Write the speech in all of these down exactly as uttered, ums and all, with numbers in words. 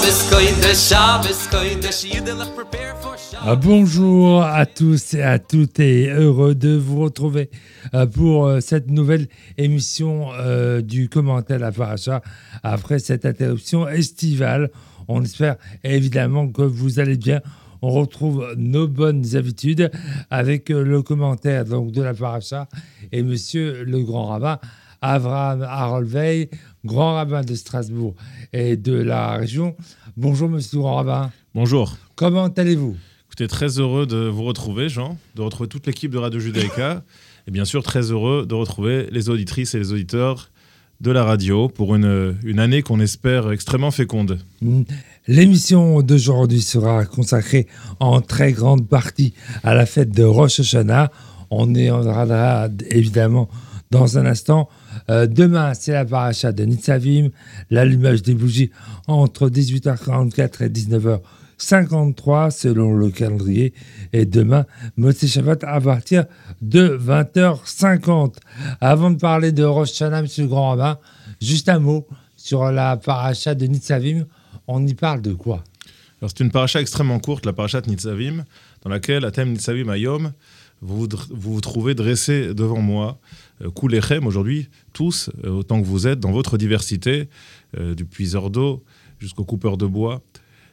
Ah, bonjour à tous et à toutes et heureux de vous retrouver euh, pour euh, cette nouvelle émission euh, du commentaire de la paracha après cette interruption estivale. On espère évidemment que vous allez bien. On retrouve nos bonnes habitudes avec euh, le commentaire donc, de la paracha et monsieur le grand rabbin Avraham Harold Veil, grand rabbin de Strasbourg et de la région. Bonjour monsieur le grand rabbin. Bonjour. Comment allez-vous ? Écoutez, très heureux de vous retrouver, Jean, de retrouver toute l'équipe de Radio Judaïka et bien sûr très heureux de retrouver les auditrices et les auditeurs de la radio pour une, une année qu'on espère extrêmement féconde. L'émission d'aujourd'hui sera consacrée en très grande partie à la fête de Rosh Hashanah. On y reviendra évidemment dans un instant. Euh, demain, c'est la paracha de Nitzavim, l'allumage des bougies entre dix-huit heures quarante-quatre et dix-neuf heures cinquante-trois selon le calendrier. Et demain, Motzei Shabbat à partir de vingt heures cinquante. Avant de parler de Rosh Hashanah, monsieur le grand rabbin, juste un mot sur la paracha de Nitzavim. On y parle de quoi ? Alors, c'est une paracha extrêmement courte, la paracha de Nitzavim, dans laquelle, à thème Nitzavim Hayom, vous vous, vous trouvez dressé devant moi, euh, Kulechem, aujourd'hui, tous, euh, autant que vous êtes, dans votre diversité, euh, du puiseur d'eau jusqu'au coupeur de bois.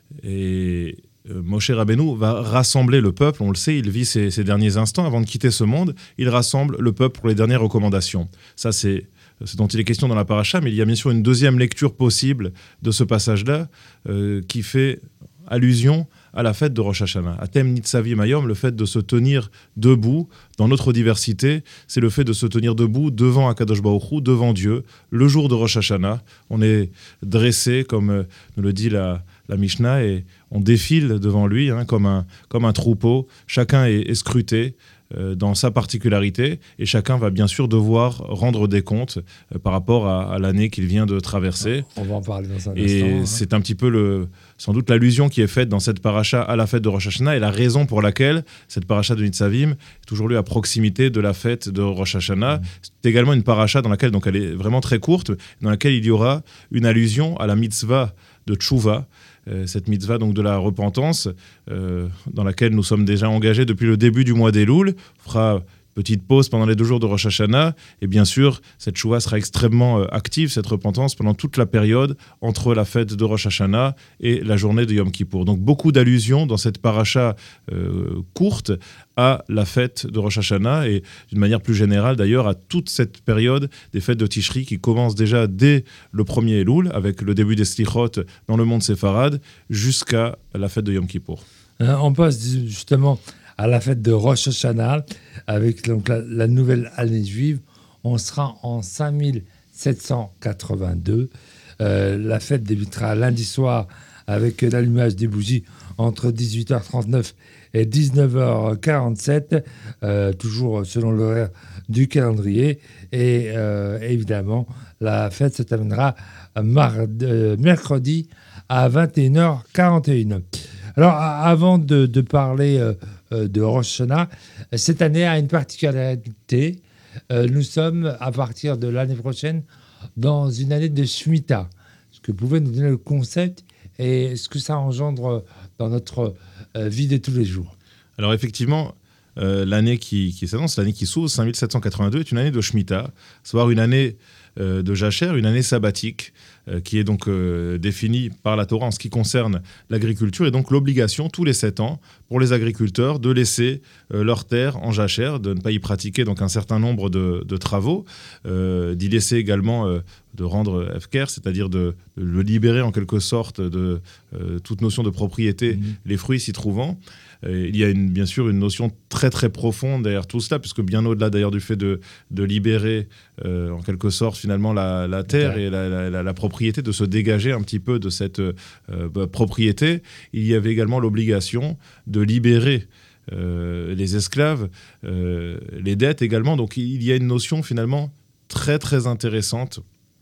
Et euh, Moshe Rabbeinu va rassembler le peuple, on le sait, il vit ses, ses derniers instants avant de quitter ce monde, il rassemble le peuple pour les dernières recommandations. Ça, c'est ce dont il est question dans la paracha, mais il y a bien sûr une deuxième lecture possible de ce passage-là euh, qui fait allusion à la fête de Rosh Hashanah. Atem Nitzavim Hayom, le fait de se tenir debout dans notre diversité, c'est le fait de se tenir debout devant Akadosh Baruch Hu, devant Dieu, le jour de Rosh Hashanah. On est dressé, comme nous le dit la, la Mishnah, et on défile devant lui hein, comme, un, comme un troupeau. Chacun est, est scruté euh, dans sa particularité et chacun va bien sûr devoir rendre des comptes euh, par rapport à, à l'année qu'il vient de traverser. On va en parler dans un et instant. Et c'est hein. un petit peu le, sans doute l'allusion qui est faite dans cette paracha à la fête de Rosh Hashanah et la raison pour laquelle cette paracha de Nitzavim est toujours lue à proximité de la fête de Rosh Hashanah. Mmh. C'est également une paracha dans laquelle, donc elle est vraiment très courte, dans laquelle il y aura une allusion à la mitzvah de Tchouva, euh, cette mitzvah donc de la repentance, euh, dans laquelle nous sommes déjà engagés depuis le début du mois d'Elul. On fera petite pause pendant les deux jours de Rosh Hashanah, et bien sûr, cette Tchouva sera extrêmement euh, active, cette repentance, pendant toute la période entre la fête de Rosh Hashanah et la journée de Yom Kippour. Donc beaucoup d'allusions dans cette paracha euh, courte à la fête de Rosh Hashanah et d'une manière plus générale d'ailleurs à toute cette période des fêtes de Tishri qui commence déjà dès le premier Elul avec le début des Slichot dans le monde séfarade jusqu'à la fête de Yom Kippour. Euh, on passe justement à la fête de Rosh Hashanah avec donc, la, la nouvelle année juive. On sera en cinq mille sept cent quatre-vingt-deux. Euh, la fête débutera lundi soir avec l'allumage des bougies entre dix-huit heures trente-neuf et dix-neuf heures quarante-sept, euh, toujours selon l'horaire du calendrier. Et euh, évidemment, la fête se terminera mardi, euh, mercredi à vingt et une heures quarante et une. Alors, avant de, de parler euh, de Rosh Hashanah, cette année a une particularité. Euh, nous sommes, à partir de l'année prochaine, dans une année de Shemitah. Est-ce que vous pouvez nous donner le concept et ce que ça engendre dans notre euh, vie de tous les jours ? Alors effectivement, euh, l'année qui, qui s'annonce, l'année qui s'ouvre, cinq mille sept cent quatre-vingt-deux, est une année de Shemitah, à savoir une année euh, de Jacher, une année sabbatique, euh, qui est donc euh, définie par la Torah en ce qui concerne l'agriculture, et donc l'obligation tous les sept ans pour les agriculteurs de laisser euh, leur terre en Jacher, de ne pas y pratiquer donc un certain nombre de, de travaux, euh, d'y laisser également euh, de rendre Efker, c'est-à-dire de, de le libérer en quelque sorte de euh, toute notion de propriété, mmh. les fruits s'y trouvant. Euh, il y a une, bien sûr une notion très très profonde derrière tout cela, puisque bien au-delà d'ailleurs du fait de, de libérer euh, en quelque sorte finalement la, la terre okay. et la, la, la, la propriété, de se dégager un petit peu de cette euh, bah, propriété, il y avait également l'obligation de libérer euh, les esclaves, euh, les dettes également. Donc il y a une notion finalement très très intéressante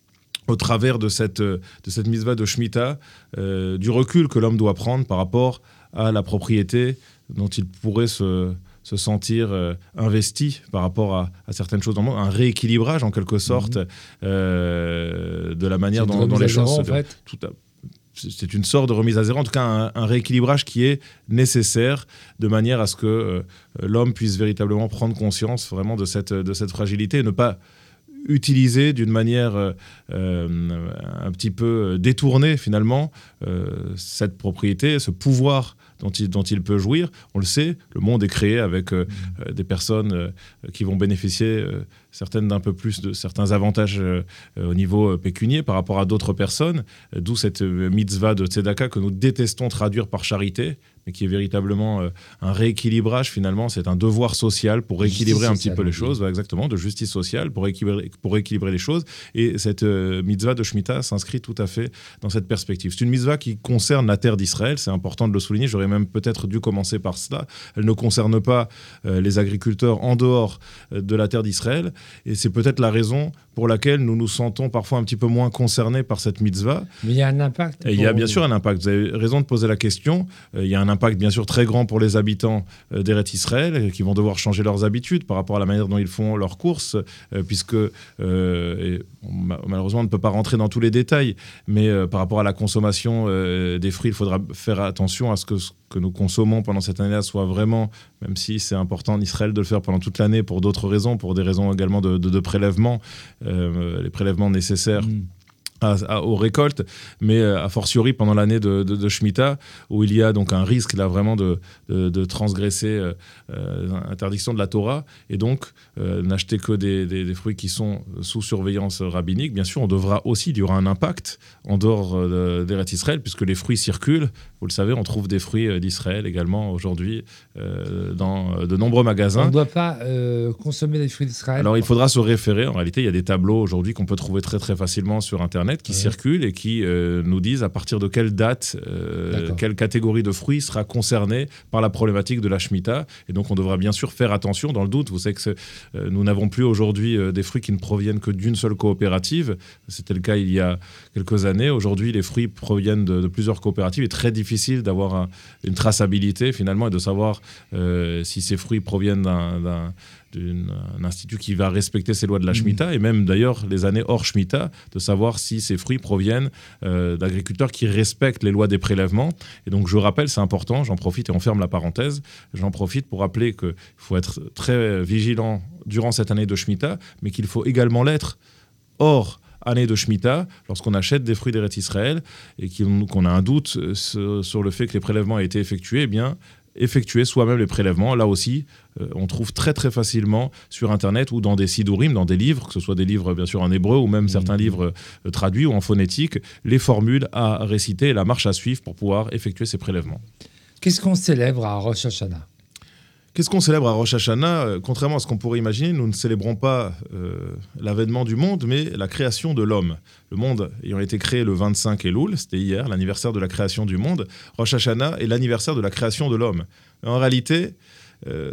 au travers de cette, de cette mitzvah de Shemitah, euh, du recul que l'homme doit prendre par rapport à la propriété dont il pourrait se, se sentir euh, investi par rapport à, à certaines choses dans le monde, un rééquilibrage en quelque sorte mmh. euh, de la manière dont, dont les choses se... En fait. Tout à, c'est une sorte de remise à zéro, en tout cas un, un rééquilibrage qui est nécessaire de manière à ce que euh, l'homme puisse véritablement prendre conscience vraiment de cette, de cette fragilité et ne pas utiliser d'une manière euh, euh, un petit peu détournée finalement euh, cette propriété, ce pouvoir dont il, dont il peut jouir. On le sait, le monde est créé avec euh, mmh. des personnes euh, qui vont bénéficier, euh, certaines d'un peu plus de certains avantages euh, au niveau pécunier par rapport à d'autres personnes, euh, d'où cette mitzvah de tzedaka que nous détestons traduire par charité, mais qui est véritablement euh, un rééquilibrage finalement, c'est un devoir social pour rééquilibrer un petit peu les choses, ouais, exactement, de justice sociale pour rééquilibrer, pour rééquilibrer les choses, et cette euh, mitzvah de Shemitah s'inscrit tout à fait dans cette perspective. C'est une mitzvah qui concerne la terre d'Israël, c'est important de le souligner, j'aurais même peut-être dû commencer par cela, elle ne concerne pas euh, les agriculteurs en dehors euh, de la terre d'Israël, et c'est peut-être la raison pour laquelle nous nous sentons parfois un petit peu moins concernés par cette mitzvah. Mais il y a un impact. Et il y a bien sûr un impact, vous avez raison de poser la question, euh, il y a un impact bien sûr très grand pour les habitants euh, d'Eretz Israël, qui vont devoir changer leurs habitudes par rapport à la manière dont ils font leurs courses, euh, puisque, euh, et, bon, malheureusement on ne peut pas rentrer dans tous les détails, mais euh, par rapport à la consommation euh, des fruits, il faudra faire attention à ce que ce que nous consommons pendant cette année-là soit vraiment, même si c'est important en Israël de le faire pendant toute l'année pour d'autres raisons, pour des raisons également de, de, de prélèvement, euh, les prélèvements nécessaires mmh. à, à, aux récoltes, mais euh, a fortiori pendant l'année de, de, de Shemitah, où il y a donc un risque là vraiment de, de, de transgresser euh, euh, l'interdiction de la Torah, et donc euh, n'acheter que des, des, des fruits qui sont sous surveillance rabbinique. Bien sûr, on devra aussi, il y aura un impact en dehors euh, d'Eretz Israël, puisque les fruits circulent. Vous le savez, on trouve des fruits d'Israël également aujourd'hui euh, dans de nombreux magasins. On ne doit pas euh, consommer les fruits d'Israël. Alors, il faudra se référer. En réalité, il y a des tableaux aujourd'hui qu'on peut trouver très très facilement sur Internet qui ouais. circulent et qui euh, nous disent à partir de quelle date, euh, quelle catégorie de fruits sera concernée par la problématique de la Shemitah. Et donc, on devra bien sûr faire attention. Dans le doute, vous savez que euh, nous n'avons plus aujourd'hui euh, des fruits qui ne proviennent que d'une seule coopérative. C'était le cas il y a quelques années. Aujourd'hui, les fruits proviennent de, de plusieurs coopératives. Il est très difficile d'avoir un, une traçabilité finalement et de savoir euh, si ces fruits proviennent d'un, d'un, d'un institut qui va respecter ces lois de la Shemitah, mmh. et même d'ailleurs les années hors Shemitah, de savoir si ces fruits proviennent euh, d'agriculteurs qui respectent les lois des prélèvements. Et donc je rappelle, c'est important, j'en profite et on ferme la parenthèse, j'en profite pour rappeler qu'il faut être très vigilant durant cette année de Shemitah, mais qu'il faut également l'être hors année de Shemitah, lorsqu'on achète des fruits d'Eretz Israël et qu'on a un doute sur le fait que les prélèvements aient été effectués, eh bien, effectuer soi-même les prélèvements. Là aussi, euh, on trouve très très facilement sur Internet ou dans des sidurim, dans des livres, que ce soit des livres bien sûr en hébreu ou même mmh. certains livres euh, traduits ou en phonétique, les formules à réciter et la marche à suivre pour pouvoir effectuer ces prélèvements. Qu'est-ce qu'on célèbre à Rosh Hashanah ? Qu'est-ce qu'on célèbre à Rosh Hashanah ? Contrairement à ce qu'on pourrait imaginer, nous ne célébrons pas euh, l'avènement du monde, mais la création de l'homme. Le monde ayant été créé le vingt-cinq Elul, c'était hier, l'anniversaire de la création du monde. Rosh Hashanah est l'anniversaire de la création de l'homme. En réalité, euh,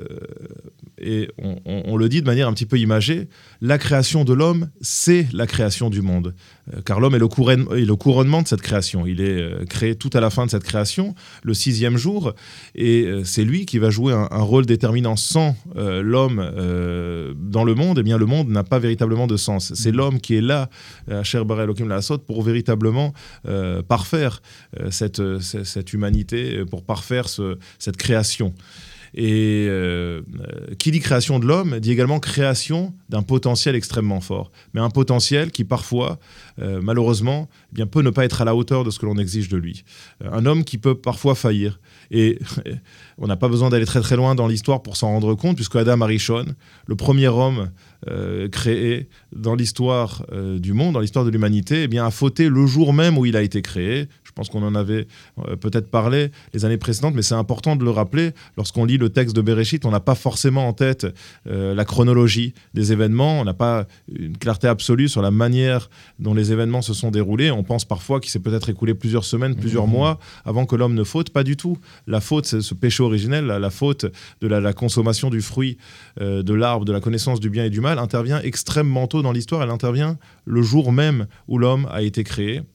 et on, on, on le dit de manière un petit peu imagée, la création de l'homme, c'est la création du monde. Euh, car l'homme est le, couronne, est le couronnement de cette création. Il est euh, créé tout à la fin de cette création, le sixième jour, et euh, c'est lui qui va jouer un, un rôle déterminant. Sans euh, l'homme euh, dans le monde, eh bien, le monde n'a pas véritablement de sens. C'est l'homme qui est là, Asher bara Elokim la'asot, pour véritablement euh, parfaire euh, cette, cette, cette humanité, pour parfaire ce, cette création. Et euh, qui dit création de l'homme dit également création d'un potentiel extrêmement fort, mais un potentiel qui parfois, euh, malheureusement, eh bien, peut ne pas être à la hauteur de ce que l'on exige de lui. Un homme qui peut parfois faillir. Et on n'a pas besoin d'aller très très loin dans l'histoire pour s'en rendre compte, puisque Adam Arishon, le premier homme euh, créé dans l'histoire euh, du monde, dans l'histoire de l'humanité, eh bien, a fauté le jour même où il a été créé. Je pense qu'on en avait euh, peut-être parlé les années précédentes, mais c'est important de le rappeler. Lorsqu'on lit le texte de Bereshit, on n'a pas forcément en tête euh, la chronologie des événements, on n'a pas une clarté absolue sur la manière dont les événements se sont déroulés. On pense parfois qu'il s'est peut-être écoulé plusieurs semaines, plusieurs mmh. mois avant que l'homme ne faute. Pas du tout. La faute, c'est ce péché originel, la, la faute de la, la consommation du fruit euh, de l'arbre, de la connaissance du bien et du mal, intervient extrêmement tôt dans l'histoire. Elle intervient le jour même où l'homme a été créé.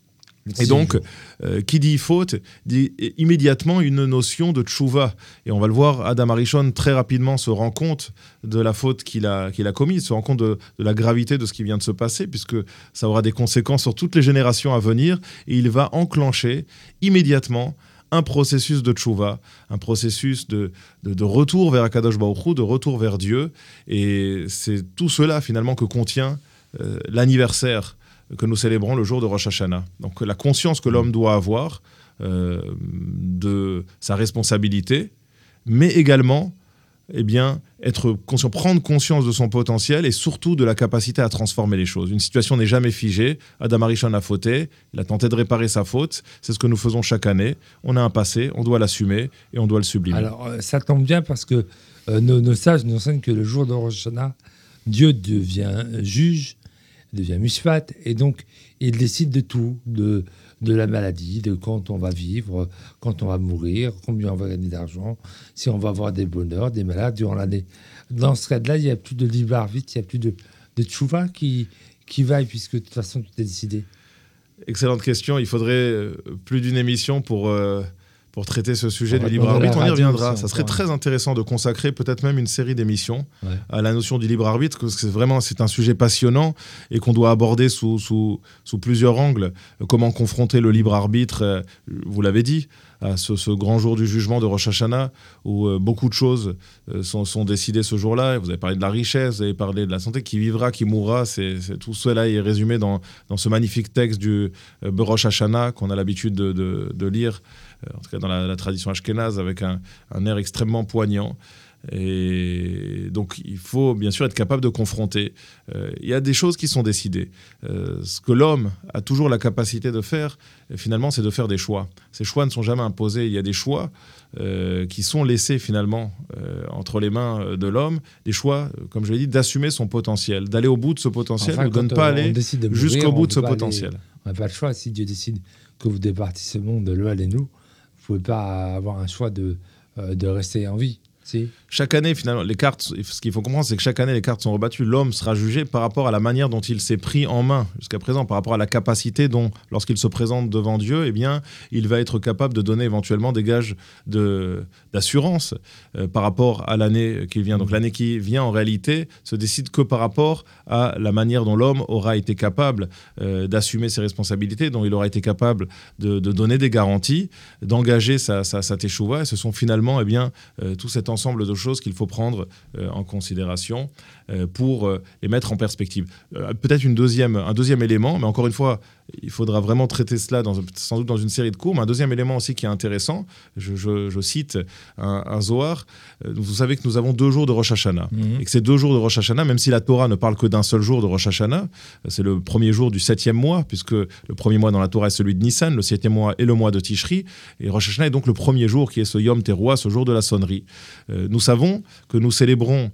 Et donc, euh, qui dit faute, dit immédiatement une notion de tchouva. Et on va le voir, Adam Harishon très rapidement se rend compte de la faute qu'il a, qu'il a commise, se rend compte de, de la gravité de ce qui vient de se passer, puisque ça aura des conséquences sur toutes les générations à venir. Et il va enclencher immédiatement un processus de tchouva, un processus de, de, de retour vers Akadosh Baruch Hu, de retour vers Dieu. Et c'est tout cela, finalement, que contient euh, l'anniversaire que nous célébrons le jour de Rosh Hashanah. Donc la conscience que l'homme doit avoir euh, de sa responsabilité, mais également eh bien, être conscient, prendre conscience de son potentiel et surtout de la capacité à transformer les choses. Une situation n'est jamais figée. Adam Harishon a fauté, il a tenté de réparer sa faute. C'est ce que nous faisons chaque année. On a un passé, on doit l'assumer et on doit le sublimer. Alors ça tombe bien parce que euh, nos, nos sages nous enseignent que le jour de Rosh Hashanah, Dieu devient juge, devient mishpat, et donc il décide de tout, de, de la maladie, de quand on va vivre, quand on va mourir, combien on va gagner d'argent, si on va avoir des bonheurs, des malades durant l'année. Dans ce cas-là, il n'y a plus de libre arbitre, il n'y a plus de, de tchouva qui, qui vaille, puisque de toute façon, tout est décidé. Excellente question. Il faudrait plus d'une émission pour... Euh... pour traiter ce sujet on du libre arbitre. On y reviendra. Aussi, ça serait très intéressant de consacrer peut-être même une série d'émissions ouais. à la notion du libre arbitre, parce que c'est vraiment c'est un sujet passionnant et qu'on doit aborder sous, sous, sous plusieurs angles. Comment confronter le libre arbitre, vous l'avez dit, à ce, ce grand jour du jugement de Rosh Hashanah, où euh, beaucoup de choses euh, sont, sont décidées ce jour-là. Vous avez parlé de la richesse, vous avez parlé de la santé, qui vivra, qui mourra. C'est, c'est, tout cela est résumé dans, dans ce magnifique texte du euh, Rosh Hashanah qu'on a l'habitude de, de, de lire, en tout cas dans la, la tradition ashkénaze, avec un, un air extrêmement poignant. Et donc, il faut bien sûr être capable de confronter. Euh, il y a des choses qui sont décidées. Euh, ce que l'homme a toujours la capacité de faire, finalement, c'est de faire des choix. Ces choix ne sont jamais imposés. Il y a des choix euh, qui sont laissés, finalement, euh, entre les mains de l'homme. Des choix, comme je l'ai dit, d'assumer son potentiel, d'aller au bout de ce potentiel, enfin, ou de ne pas aller de mourir, jusqu'au bout de ce potentiel. Aller, on n'a pas le choix. Si Dieu décide que vous départissez ce monde de l'Oal et nous, vous ne pouvez pas avoir un choix de, euh, de rester en vie. Si. Chaque année, finalement, les cartes, ce qu'il faut comprendre, c'est que chaque année, les cartes sont rebattues. L'homme sera jugé par rapport à la manière dont il s'est pris en main jusqu'à présent, par rapport à la capacité dont, lorsqu'il se présente devant Dieu, eh bien, il va être capable de donner éventuellement des gages de, d'assurance euh, par rapport à l'année qui vient. Donc l'année qui vient, en réalité, se décide que par rapport à la manière dont l'homme aura été capable euh, d'assumer ses responsabilités, dont il aura été capable de, de donner des garanties, d'engager sa, sa, sa teshuva. Et ce sont finalement eh bien, euh, tout cet ensemble de choses qu'il faut prendre euh, en considération euh, pour euh, les mettre en perspective. Euh, peut-être une deuxième, un deuxième élément, mais encore une fois, il faudra vraiment traiter cela dans, sans doute dans une série de cours, mais un deuxième élément aussi qui est intéressant, je, je, je cite un, un Zohar, euh, vous savez que nous avons deux jours de Rosh Hashanah, mm-hmm. et que ces deux jours de Rosh Hashanah, même si la Torah ne parle que d'un seul jour de Rosh Hashanah, c'est le premier jour du septième mois, puisque le premier mois dans la Torah est celui de Nissan, le septième mois est le mois de Tishri, et Rosh Hashanah est donc le premier jour qui est ce Yom Teruah, ce jour de la sonnerie. Euh, nous savons que nous célébrons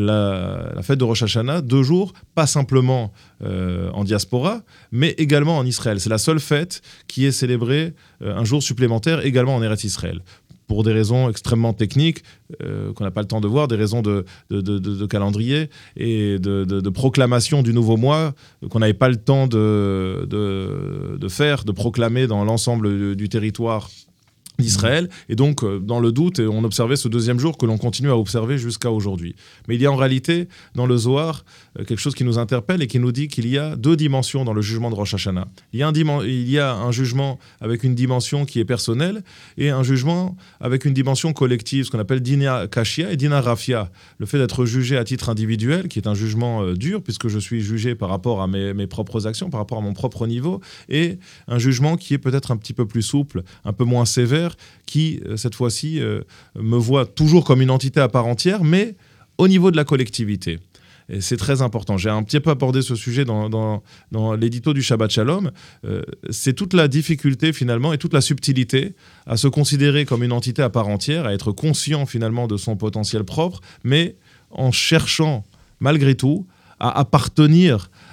La, la fête de Rosh Hashanah, deux jours, pas simplement euh, en diaspora, mais également en Israël. C'est la seule fête qui est célébrée euh, un jour supplémentaire également en Eretz Israël. Pour des raisons extrêmement techniques euh, qu'on n'a pas le temps de voir, des raisons de, de, de, de, de calendrier et de, de, de proclamation du nouveau mois euh, qu'on n'avait pas le temps de, de, de faire, de proclamer dans l'ensemble du, du territoire d'Israël, et donc dans le doute on observait ce deuxième jour que l'on continue à observer jusqu'à aujourd'hui. Mais il y a en réalité dans le Zohar quelque chose qui nous interpelle et qui nous dit qu'il y a deux dimensions dans le jugement de Rosh Hashanah. Il y a un, dim- il y a un jugement avec une dimension qui est personnelle et un jugement avec une dimension collective, ce qu'on appelle Dina Kashia et Dina Rafia. Le fait d'être jugé à titre individuel, qui est un jugement euh, dur puisque je suis jugé par rapport à mes, mes propres actions, par rapport à mon propre niveau, et un jugement qui est peut-être un petit peu plus souple, un peu moins sévère, qui, cette fois-ci, euh, me voit toujours comme une entité à part entière, mais au niveau de la collectivité. Et c'est très important. J'ai un petit peu abordé ce sujet dans, dans, dans l'édito du Shabbat Shalom. Euh, c'est toute la difficulté, finalement, et toute la subtilité à se considérer comme une entité à part entière, à être conscient, finalement, de son potentiel propre, mais en cherchant, malgré tout, à appartenir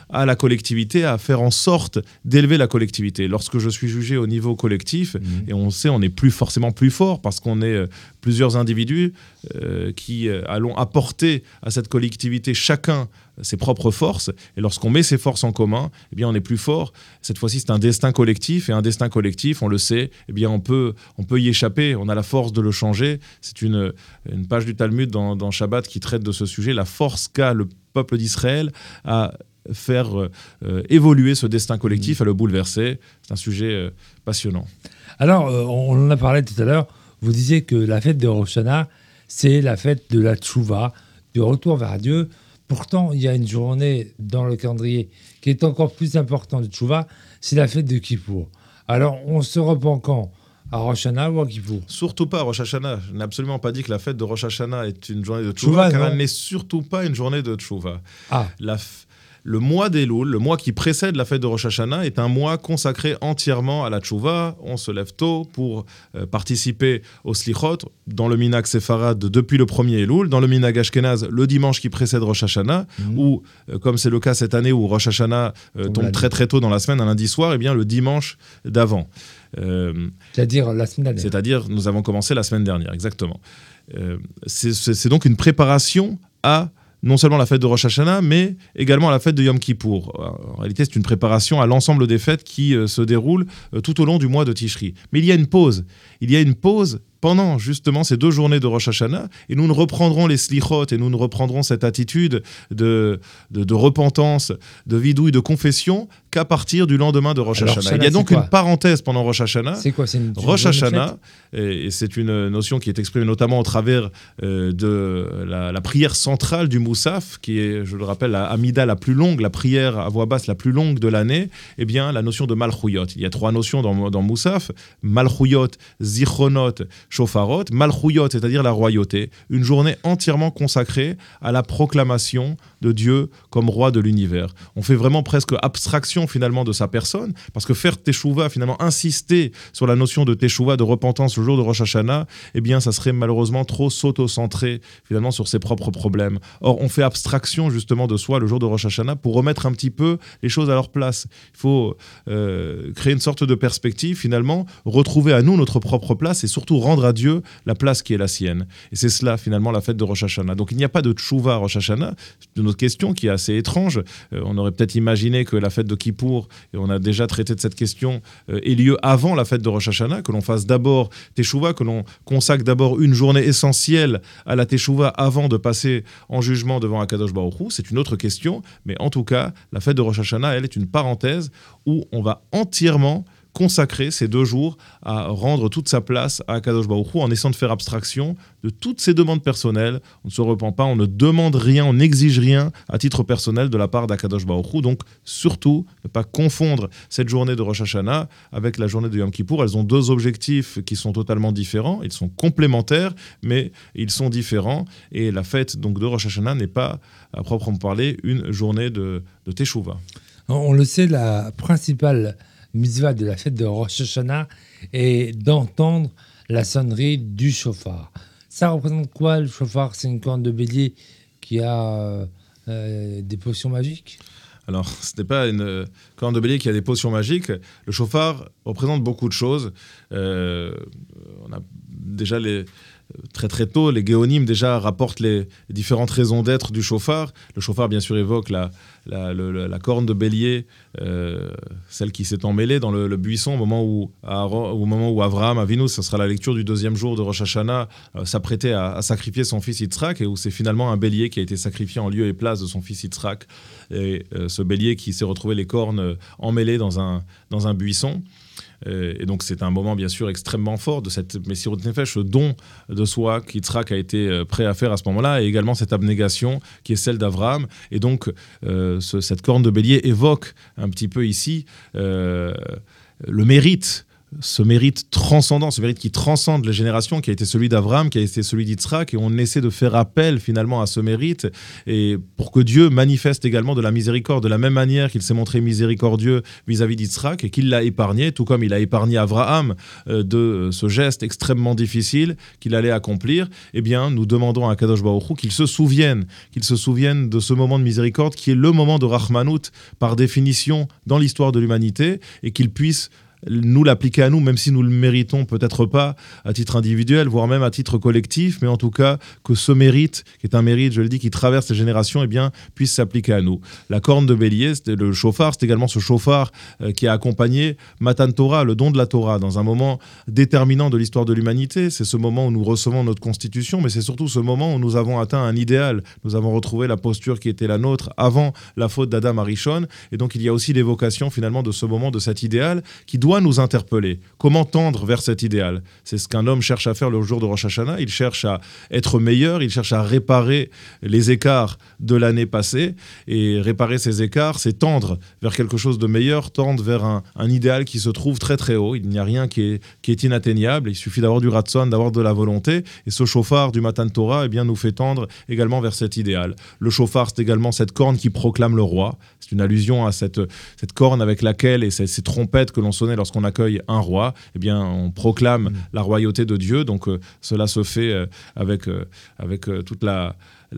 à la collectivité, à faire en sorte d'élever la collectivité. Lorsque je suis jugé au niveau collectif, mmh. et on sait, on n'est plus forcément plus fort parce qu'on est euh, plusieurs individus euh, qui euh, allons apporter à cette collectivité chacun ses propres forces, et lorsqu'on met ces forces en commun, eh bien on est plus fort. Cette fois-ci, c'est un destin collectif, et un destin collectif, on le sait, eh bien on peut, on peut y échapper, on a la force de le changer. C'est une, une page du Talmud dans, dans Shabbat qui traite de ce sujet, la force qu'a le peuple d'Israël à faire euh, évoluer ce destin collectif, à le bouleverser. C'est un sujet euh, passionnant. Alors, euh, on en a parlé tout à l'heure, vous disiez que la fête de Rosh Hashanah, c'est la fête de la Tchouva, du retour vers Dieu. Pourtant, il y a une journée dans le calendrier qui est encore plus importante de Tchouva, c'est la fête de Kippour. Alors, on se repent quand ? À Rosh Hashanah ou à Kippour ? Surtout pas à Rosh Hashanah. Je n'ai absolument pas dit que la fête de Rosh Hashanah est une journée de Tchouva, car elle n'est surtout pas une journée de Tchouva. Ah. La f... Le mois d'Elul, le mois qui précède la fête de Rosh Hashanah, est un mois consacré entièrement à la Tchouva. On se lève tôt pour euh, participer au Slichot, dans le Minhag Séfarade depuis le premier Elul, dans le Minhag Ashkenaz le dimanche qui précède Rosh Hashanah, mmh. ou euh, comme c'est le cas cette année où Rosh Hashanah euh, tombe très très tôt dans la semaine, un lundi soir, et bien le dimanche d'avant. Euh, c'est-à-dire la semaine dernière. C'est-à-dire nous avons commencé la semaine dernière, exactement. Euh, c'est, c'est, c'est donc une préparation à non seulement la fête de Rosh Hashanah, mais également la fête de Yom Kippour. En réalité, c'est une préparation à l'ensemble des fêtes qui euh, se déroulent euh, tout au long du mois de Tishri. Mais il y a une pause. Il y a une pause pendant justement ces deux journées de Rosh Hashanah, et nous ne reprendrons les slichot, et nous ne reprendrons cette attitude de, de, de repentance, de vidouille, de confession, qu'à partir du lendemain de Rosh Hashanah. Il y a donc une parenthèse pendant Rosh Hashanah. C'est quoi, c'est une, Rosh Hashanah, et, et c'est une notion qui est exprimée notamment au travers euh, de la, la prière centrale du Moussaf, qui est, je le rappelle, la Amida la plus longue, la prière à voix basse la plus longue de l'année. Eh bien, la notion de Malchuyot. Il y a trois notions dans, dans Moussaf: Malchuyot, Zichronot, Shofarot. Malchuyot, c'est-à-dire la royauté, une journée entièrement consacrée à la proclamation de Dieu comme roi de l'univers. On fait vraiment presque abstraction finalement de sa personne, parce que faire Teshuvah, finalement insister sur la notion de Teshuvah, de repentance le jour de Rosh Hashanah, eh bien ça serait malheureusement trop s'auto-centrer finalement sur ses propres problèmes. Or, on fait abstraction justement de soi le jour de Rosh Hashanah pour remettre un petit peu les choses à leur place. Il faut euh, créer une sorte de perspective, finalement, retrouver à nous notre propre place, et surtout rendre à Dieu la place qui est la sienne. Et c'est cela finalement la fête de Rosh Hashanah. Donc il n'y a pas de Teshuvah à Rosh Hashanah. C'est une autre question qui est assez étrange. Euh, on aurait peut-être imaginé que la fête de Kippour, et on a déjà traité de cette question, euh, ait lieu avant la fête de Rosh Hashanah, que l'on fasse d'abord Teshuvah, que l'on consacre d'abord une journée essentielle à la Teshuvah avant de passer en jugement devant Akadosh Baruch Hu. C'est une autre question, mais en tout cas, la fête de Rosh Hashanah, elle est une parenthèse où on va entièrement consacrer ces deux jours à rendre toute sa place à Akadosh Baruch Hu en essayant de faire abstraction de toutes ses demandes personnelles. On ne se repent pas, on ne demande rien, on n'exige rien à titre personnel de la part d'Akadosh Baruch Hu. Donc surtout, ne pas confondre cette journée de Rosh Hashanah avec la journée de Yom Kippour. Elles ont deux objectifs qui sont totalement différents. Ils sont complémentaires, mais ils sont différents. Et la fête donc, de Rosh Hashanah n'est pas, à proprement parler, une journée de, de Teshuvah. On le sait, la principale mitzvah de la fête de Rosh Hashanah est d'entendre la sonnerie du chauffard. Ça représente quoi, le chauffard ? C'est une corne de bélier qui a euh, des potions magiques ? Alors, ce n'est pas une euh, corne de bélier qui a des potions magiques. Le chauffard représente beaucoup de choses. Euh, on a déjà les... Très très tôt, les géonymes déjà rapportent les différentes raisons d'être du chauffard. Le chauffard, bien sûr, évoque la, la, la, la corne de bélier, euh, celle qui s'est emmêlée dans le, le buisson au moment où, Aaron, au moment où Avraham Avinu, ce sera la lecture du deuxième jour de Rosh Hashanah, euh, s'apprêtait à, à sacrifier son fils Yitzhak, et où c'est finalement un bélier qui a été sacrifié en lieu et place de son fils Yitzhak. Et euh, ce bélier qui s'est retrouvé les cornes emmêlées dans un, dans un buisson. Et donc c'est un moment bien sûr extrêmement fort de cette Messirut Nefesh, ce don de soi qu'Yitzhak a été prêt à faire à ce moment-là, et également cette abnégation qui est celle d'Avraham. Et donc euh, ce, cette corne de bélier évoque un petit peu ici euh, le mérite ce mérite transcendant, ce mérite qui transcende les générations, qui a été celui d'Abraham, qui a été celui d'Yitzhak, et on essaie de faire appel finalement à ce mérite, et pour que Dieu manifeste également de la miséricorde, de la même manière qu'il s'est montré miséricordieux vis-à-vis d'Yitzhak, et qu'il l'a épargné, tout comme il a épargné Abraham euh, de ce geste extrêmement difficile qu'il allait accomplir. Eh bien, nous demandons à Kadosh Baruch Hu qu'il se souvienne, qu'il se souvienne de ce moment de miséricorde qui est le moment de Rachmanout par définition dans l'histoire de l'humanité, et qu'il puisse nous l'appliquer à nous, même si nous le méritons peut-être pas à titre individuel, voire même à titre collectif, mais en tout cas que ce mérite, qui est un mérite, je le dis, qui traverse les générations, eh bien, puisse s'appliquer à nous. La corne de bélier, c'était le shofar, c'est également ce shofar euh, qui a accompagné Matan Torah, le don de la Torah, dans un moment déterminant de l'histoire de l'humanité. C'est ce moment où nous recevons notre constitution, mais c'est surtout ce moment où nous avons atteint un idéal. Nous avons retrouvé la posture qui était la nôtre avant la faute d'Adam Arishon, et donc il y a aussi l'évocation finalement de ce moment, de cet idéal qui doit doit nous interpeller. Comment tendre vers cet idéal? C'est ce qu'un homme cherche à faire le jour de Rosh Hashanah. Il cherche à être meilleur, il cherche à réparer les écarts de l'année passée. Et réparer ces écarts, c'est tendre vers quelque chose de meilleur, tendre vers un, un idéal qui se trouve très très haut. Il n'y a rien qui est, qui est inatteignable. Il suffit d'avoir du ratson, d'avoir de la volonté. Et ce shofar du Matan Torah eh bien, nous fait tendre également vers cet idéal. Le shofar, c'est également cette corne qui proclame le roi. C'est une allusion à cette, cette corne avec laquelle, et ces, ces trompettes que l'on sonnait lorsqu'on accueille un roi, eh bien, on proclame mmh. la royauté de Dieu. Donc euh, cela se fait euh, avec, euh, avec euh, toute la...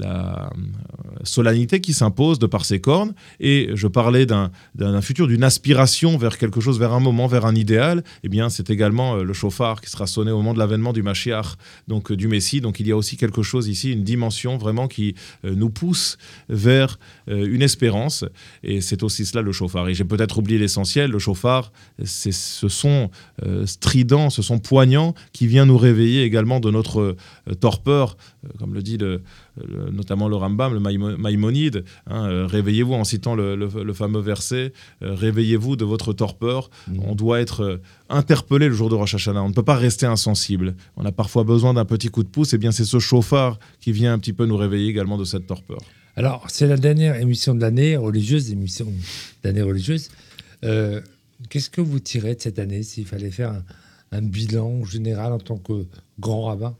la solennité qui s'impose de par ces cornes. Et je parlais d'un, d'un futur, d'une aspiration vers quelque chose, vers un moment, vers un idéal. Eh bien, c'est également le shofar qui sera sonné au moment de l'avènement du Mashiach, donc du Messie. Donc il y a aussi quelque chose ici, une dimension vraiment qui nous pousse vers une espérance. Et c'est aussi cela le shofar. Et j'ai peut-être oublié l'essentiel. Le shofar, c'est ce son strident, ce son poignant qui vient nous réveiller également de notre torpeur, comme le dit le Le, notamment le Rambam, le Maïmonide, hein, euh, réveillez-vous en citant le, le, le fameux verset, euh, réveillez-vous de votre torpeur. Mmh. On doit être euh, interpellé le jour de Rosh Hashanah. On ne peut pas rester insensible. On a parfois besoin d'un petit coup de pouce. Et bien c'est ce chauffard qui vient un petit peu nous réveiller également de cette torpeur. Alors c'est la dernière émission de l'année religieuse, émission d'année religieuse. Euh, qu'est-ce que vous tirez de cette année s'il fallait faire un, un bilan général en tant que grand rabbin?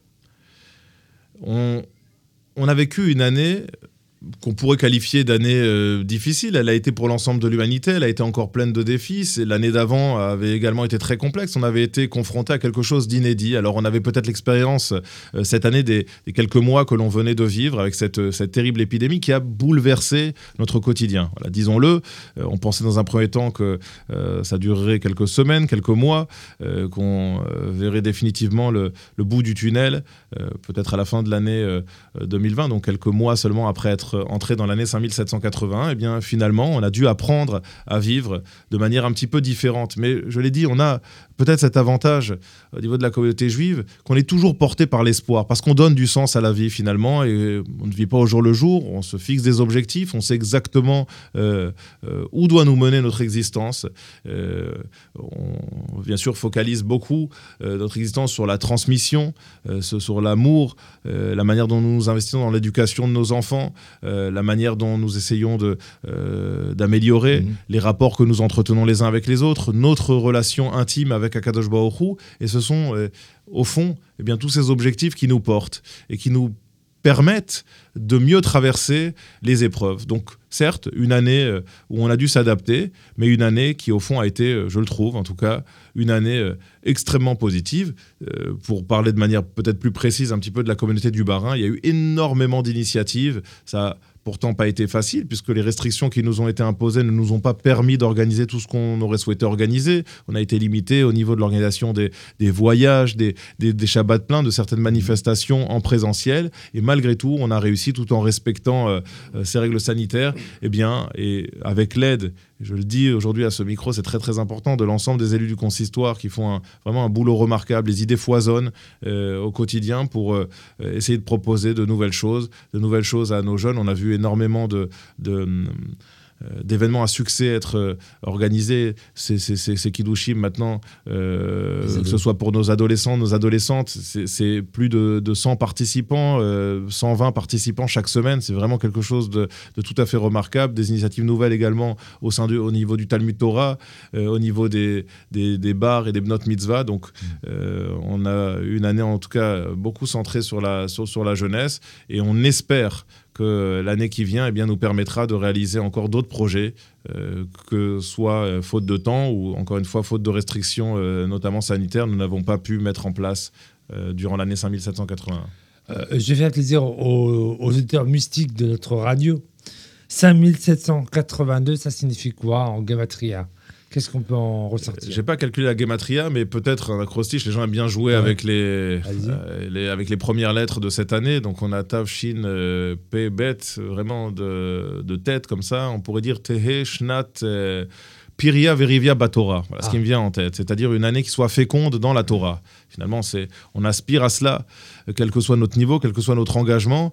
On On a vécu une année qu'on pourrait qualifier d'année euh, difficile. Elle a été pour l'ensemble de l'humanité, elle a été encore pleine de défis. C'est, l'année d'avant avait également été très complexe. On avait été confronté à quelque chose d'inédit. Alors on avait peut-être l'expérience euh, cette année des, des quelques mois que l'on venait de vivre avec cette, cette terrible épidémie qui a bouleversé notre quotidien. Voilà, disons-le, euh, on pensait dans un premier temps que euh, ça durerait quelques semaines, quelques mois, euh, qu'on euh, verrait définitivement le, le bout du tunnel, euh, peut-être à la fin de l'année euh, deux mille vingt, donc quelques mois seulement après être entré dans l'année cinq mille sept cent quatre-vingt-un, et bien finalement on a dû apprendre à vivre de manière un petit peu différente. Mais je l'ai dit, on a peut-être cet avantage au niveau de la communauté juive qu'on est toujours porté par l'espoir, parce qu'on donne du sens à la vie finalement, et on ne vit pas au jour le jour, on se fixe des objectifs, on sait exactement euh, euh, où doit nous mener notre existence. Euh, on bien sûr focalise beaucoup euh, notre existence sur la transmission, euh, sur l'amour, euh, la manière dont nous nous investissons dans l'éducation de nos enfants, Euh, la manière dont nous essayons de, euh, d'améliorer mmh. les rapports que nous entretenons les uns avec les autres, notre relation intime avec Akadosh Baruch Hu, et ce sont euh, au fond eh bien, tous ces objectifs qui nous portent et qui nous permettent de mieux traverser les épreuves. Donc certes, une année euh, où on a dû s'adapter, mais une année qui au fond a été, euh, je le trouve en tout cas, une année euh, extrêmement positive. Euh, pour parler de manière peut-être plus précise un petit peu de la communauté du Bas-Rhin, il y a eu énormément d'initiatives. Ça a pourtant pas été facile, puisque les restrictions qui nous ont été imposées ne nous ont pas permis d'organiser tout ce qu'on aurait souhaité organiser. On a été limité au niveau de l'organisation des, des voyages, des, des, des shabbats pleins, de certaines manifestations en présentiel. Et malgré tout, on a réussi, tout en respectant euh, euh, ces règles sanitaires, eh bien, et avec l'aide, je le dis aujourd'hui à ce micro, c'est très très important, de l'ensemble des élus du consistoire qui font un, vraiment un boulot remarquable. Les idées foisonnent euh, au quotidien pour euh, essayer de proposer de nouvelles choses, de nouvelles choses à nos jeunes. On a vu énormément de, de, d'événements à succès être euh, organisés. Ces, ces, ces, ces Kiddushim maintenant, euh, que ce soit pour nos adolescents, nos adolescentes, c'est, c'est plus de, de cent participants, euh, cent vingt participants chaque semaine. C'est vraiment quelque chose de, de tout à fait remarquable. Des initiatives nouvelles également au, sein du, au niveau du Talmud Torah, euh, au niveau des, des, des bars et des Bnot Mitzvah. Donc, euh, on a une année en tout cas beaucoup centrée sur la, sur, sur la jeunesse, et on espère que l'année qui vient eh bien, nous permettra de réaliser encore d'autres projets, euh, que soit euh, faute de temps ou encore une fois faute de restrictions, euh, notamment sanitaires, nous n'avons pas pu mettre en place euh, durant l'année cinq mille sept cent quatre-vingt-un. Euh, je vais faire plaisir aux, aux auditeurs mystiques de notre radio. cinq mille sept cent quatre-vingt-deux, ça signifie quoi en gematria? Qu'est-ce qu'on peut en ressortir? J'ai pas calculé la gematria, mais peut-être un acrostiche. Les gens aiment bien jouer ouais. avec, les, euh, les, avec les premières lettres de cette année. Donc on a Tav, Shin, euh, Pe, Bet, vraiment de, de tête comme ça. On pourrait dire Tehe, Shnat, euh, Piria, Verivia, Batora. Voilà ah. ce qui me vient en tête. C'est-à-dire une année qui soit féconde dans la Torah. Finalement, c'est, on aspire à cela, quel que soit notre niveau, quel que soit notre engagement.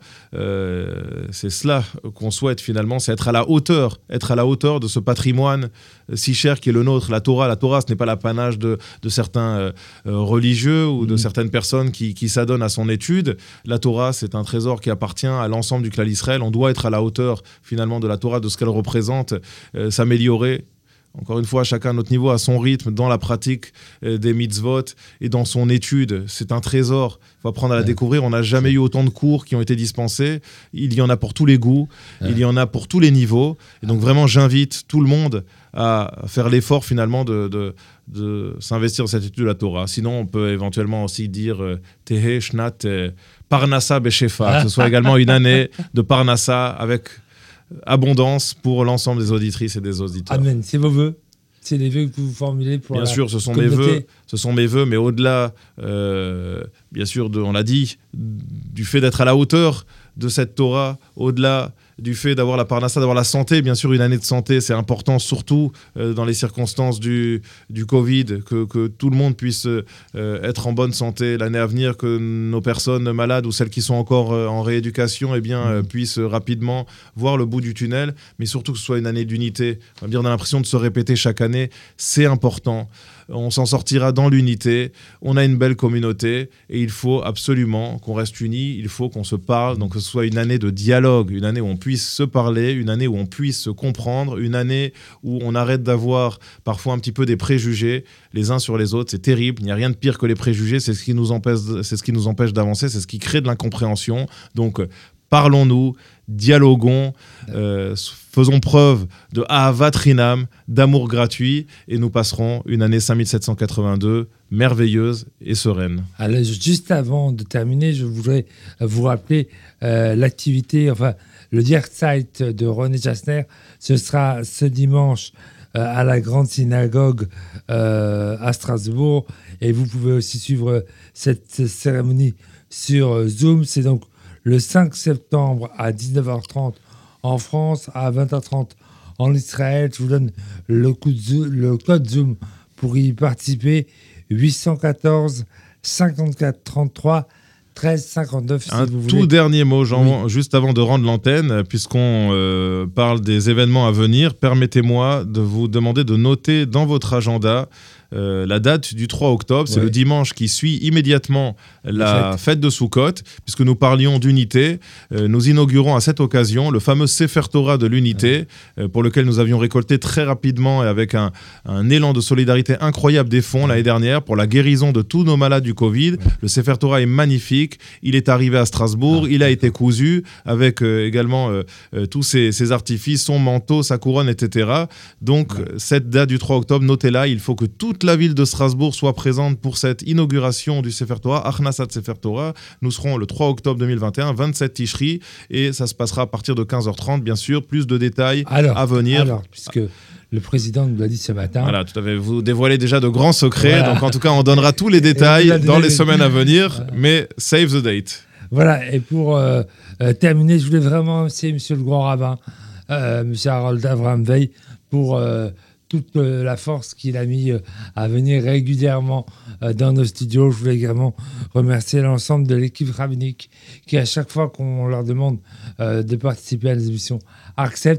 Euh, c'est cela qu'on souhaite finalement, c'est être à la hauteur, être à la hauteur de ce patrimoine si cher qui est le nôtre. La Torah, la Torah, ce n'est pas l'apanage de, de certains euh, religieux ou de mmh. certaines personnes qui, qui s'adonnent à son étude. La Torah, c'est un trésor qui appartient à l'ensemble du clan d'Israël. On doit être à la hauteur finalement de la Torah, de ce qu'elle représente, euh, s'améliorer. Encore une fois, chacun à notre niveau, à son rythme, dans la pratique euh, des mitzvot et dans son étude. C'est un trésor. Il faut apprendre à la ouais. découvrir. On n'a jamais eu autant de cours qui ont été dispensés. Il y en a pour tous les goûts. Ouais. Il y en a pour tous les niveaux. Et donc vraiment, j'invite tout le monde à faire l'effort finalement de, de, de s'investir dans cette étude de la Torah. Sinon, on peut éventuellement aussi dire euh, Tehe, Shnat, euh, Parnassa, Beshefa. Que ce soit également une année de Parnassa avec abondance pour l'ensemble des auditrices et des auditeurs. Amen. C'est vos vœux. C'est les vœux que vous formulez pour bien la sûr, ce sont communauté. mes vœux. Ce sont mes vœux, mais au-delà, euh, bien sûr, de, on l'a dit, du fait d'être à la hauteur de cette Torah, au-delà du fait d'avoir la parnassa, d'avoir la santé. Bien sûr, une année de santé, c'est important, surtout euh, dans les circonstances du, du Covid, que, que tout le monde puisse euh, être en bonne santé l'année à venir, que nos personnes malades ou celles qui sont encore euh, en rééducation eh bien, euh, puissent rapidement voir le bout du tunnel, mais surtout que ce soit une année d'unité. On va dire, on a l'impression de se répéter chaque année, c'est important. On s'en sortira dans l'unité, on a une belle communauté et il faut absolument qu'on reste unis, il faut qu'on se parle, donc que ce soit une année de dialogue, une année où on puisse se parler, une année où on puisse se comprendre, une année où on arrête d'avoir parfois un petit peu des préjugés les uns sur les autres. C'est terrible, il n'y a rien de pire que les préjugés, c'est ce qui nous empêche, c'est ce qui nous empêche d'avancer, c'est ce qui crée de l'incompréhension. Donc parlons-nous, dialoguons, euh, faisons preuve de ahavat rinam, d'amour gratuit, et nous passerons une année cinq mille sept cent quatre-vingt-deux merveilleuse et sereine. Alors, juste avant de terminer, je voudrais vous rappeler euh, l'activité, enfin, le Dierzeit de René Jasner. Ce sera ce dimanche euh, à la Grande Synagogue euh, à Strasbourg, et vous pouvez aussi suivre cette cérémonie sur Zoom. C'est donc le cinq septembre à dix-neuf heures trente en France, à vingt heures trente en Israël. Je vous donne le, coup de Zoom, le code Zoom pour y participer. huit cent quatorze cinquante-quatre trente-trois treize cinquante-neuf. Si Un vous tout voulez. dernier mot, Jean, Oui. juste avant de rendre l'antenne, puisqu'on euh, parle des événements à venir, permettez-moi de vous demander de noter dans votre agenda Euh, la date du trois octobre, c'est ouais. le dimanche qui suit immédiatement la fête. fête de Sukkot, puisque nous parlions d'unité. Euh, nous inaugurons à cette occasion le fameux Sefer Torah de l'unité, ouais. euh, pour lequel nous avions récolté très rapidement et avec un, un élan de solidarité incroyable des fonds ouais. l'année dernière pour la guérison de tous nos malades du Covid. Ouais. Le Sefer Torah est magnifique. Il est arrivé à Strasbourg, ah, il a été cousu avec euh, également euh, euh, tous ses, ses artifices, son manteau, sa couronne, et cetera. Donc, ouais. cette date du trois octobre, notez-la, il faut que toute la ville de Strasbourg soit présente pour cette inauguration du Sefer Torah, Achnasat Sefer Torah. Nous serons le trois octobre deux mille vingt et un, vingt-sept Tishri, et ça se passera à partir de quinze heures trente, bien sûr. Plus de détails alors, à venir. Alors, puisque le président nous l'a dit ce matin. Voilà, tout à fait. Vous dévoilez déjà de grands secrets, voilà. Donc en tout cas, on donnera tous les détails dans les semaines à venir, voilà. Mais save the date. Voilà, et pour euh, euh, terminer, je voulais vraiment remercier M. le Grand Rabbin, euh, M. Harold Avraham Veil, pour euh, toute euh, la force qu'il a mis euh, à venir régulièrement euh, dans nos studios. Je voulais également remercier l'ensemble de l'équipe rabbinique qui, à chaque fois qu'on leur demande euh, de participer à les émissions, accepte.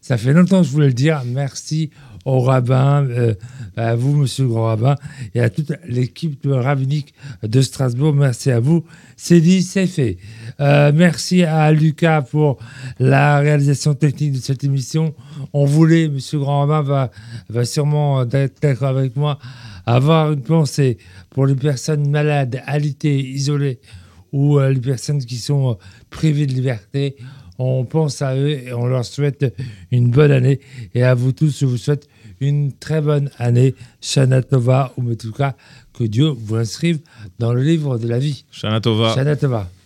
Ça fait longtemps que je voulais le dire. Merci au rabbin, euh, à vous, monsieur le grand rabbin, et à toute l'équipe rabbinique de Strasbourg. Merci à vous. C'est dit, c'est fait. Euh, merci à Lucas pour la réalisation technique de cette émission. On voulait, monsieur le grand rabbin va, va sûrement être d'accord avec moi, avoir une pensée pour les personnes malades, alitées, isolées, ou euh, les personnes qui sont euh, privées de liberté. On pense à eux et on leur souhaite une bonne année. Et à vous tous, je vous souhaite une très bonne année. Shana Tova, ou en tout cas, que Dieu vous inscrive dans le livre de la vie. Shana Tova. Shana Tova.